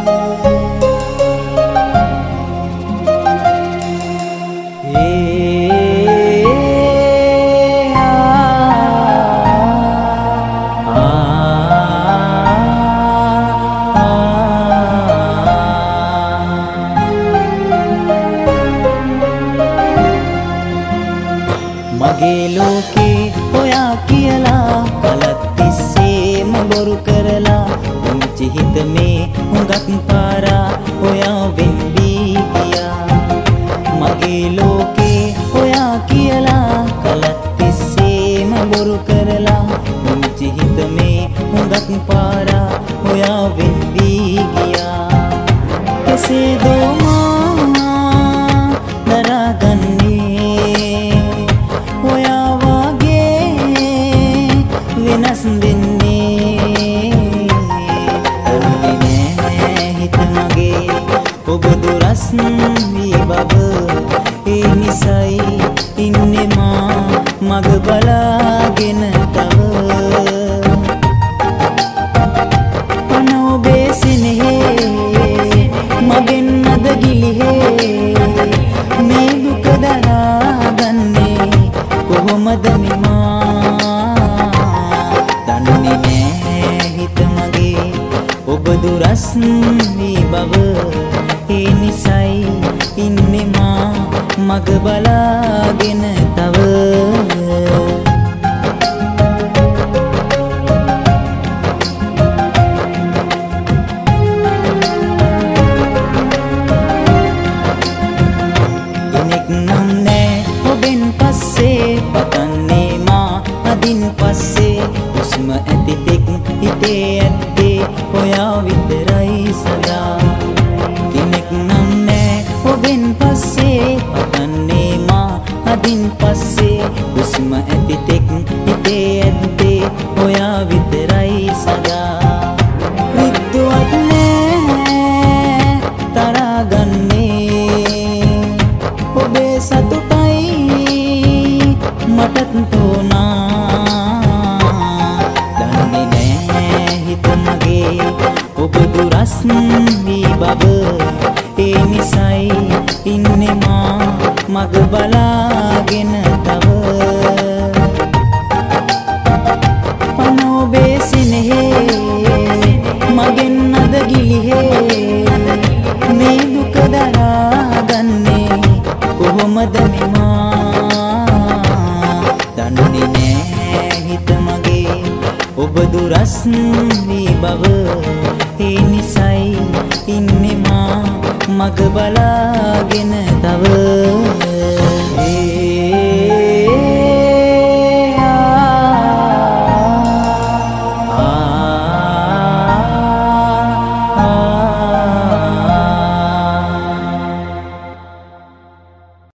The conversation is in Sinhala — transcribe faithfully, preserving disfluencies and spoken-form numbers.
මගේ ලෝකේ ඔයා කියලා කලක් තිස්සේම බොරු කරලා මුංචි හිත මේ හුඟක් පාරා ඔයා වෙන් වී ගියා. මගේ ලෝකේ ඔයා කියලා කලක් තිස්සේම බොරු කරලා මුංචි හිත මේ හුඟක් පාරා ඔයා වෙන් වී ගියා. කෙසේද මා දරාගන්නේ ඔයා වගේ වෙනස් වෙන්නේ. දන්නේ නෑ හිත මගේ ඔබ දුරස් වී බව. ඒ නිසයි ඉන්නේ මා මග බලාගෙන තව. පන ඔබේ සිනහේ මගෙන් අද ගිලිහේ. මේ දුක දරාගන්නේ කොහොමද මෙමා. දන්නේ නෑ හිත මගේ ඔබ දුරස් වී බව. ඒ නිසයි ඉන්නේ මා මග බලාගෙන තව. පතන්නේ මා අදින් පස්සේ හුස්ම ඇති තෙක් හිතේ ඇත්තේ ඔයා විතරයි සදා. කෙනෙක් නම් නෑ ඔබෙන් පස්සේ පතන්නේ මා අදින් පස්සේ හුස්ම ඇති තෙක් හිතේ ඇත්තේ ඔයා විතරයි සදා. විද්දුවත් නෑ තරගන්නේ ඔබේ සතුටයි මටත් තෝනා. දන්නේ නෑ හිත මගේ ඔබ දුරස් වී බව. ඒ නිසයි ඉන්නේ මා මග බලාගෙන තව. පන ඔබේ සිනහේ මගෙන් අද ගිලිහේ. මේ දුක දරාගන්නේ කොහොමද මෙමා. දන්නේ නෑ හිත මගේ ඔබ දුරස් වී බව. ඒ නිසයි ඉන්නේ මා මග බලාගෙන තව.